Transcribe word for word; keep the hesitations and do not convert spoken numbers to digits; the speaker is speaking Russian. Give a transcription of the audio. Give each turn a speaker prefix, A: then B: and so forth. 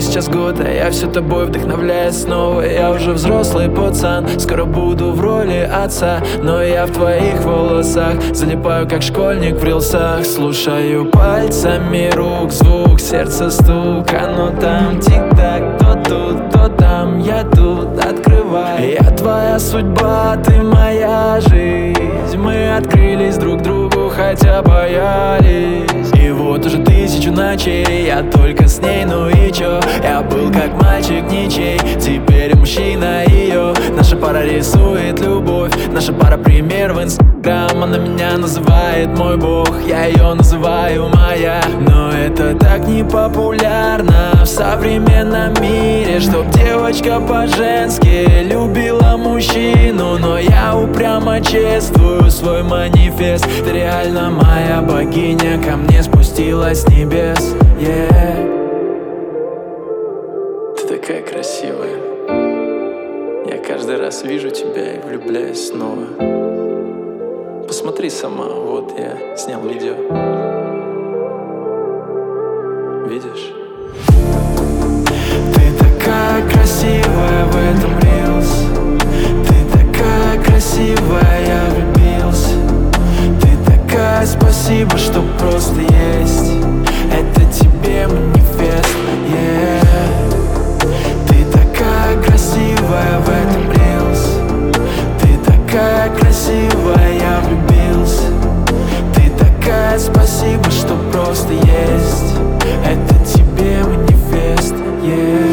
A: сейчас год, а я все тобой вдохновляюсь снова. Я уже взрослый пацан, скоро буду в роли отца, но я в твоих волосах залипаю, как школьник в рилсах. Слушаю пальцами рук звук, сердце стук, оно там тик-так, то тут, то там, я тут, открывай. Я твоя судьба, ты моя жизнь. Мы открылись друг другу, хотя боялись. И вот уже тысячу ночей я только с ней, ну и чё? Я был как мальчик ничей, теперь мужчина ее. Наша пара рисует любовь, наша пара пример в инстаграм. Она меня называет мой бог, я ее называю моя. Но это так не популярно в современном мире, чтоб девочка по-женски любила мужчину. Но я упрямо чествую свой манифест. Ты реально моя богиня, ко мне спустилась с небес, yeah. Ты такая красивая, я каждый раз вижу тебя и влюбляюсь снова. Посмотри сама, вот я снял видео. Видишь? Ты такая красивая в этом рилс. Ты такая красивая, я влюбился. Ты такая, спасибо, что просто есть. Это тебе манифест, yeah. Ты такая красивая в этом рилс. Ты такая красивая, я влюбился. Ты такая, спасибо, что просто есть. Это тебе манифест, yeah.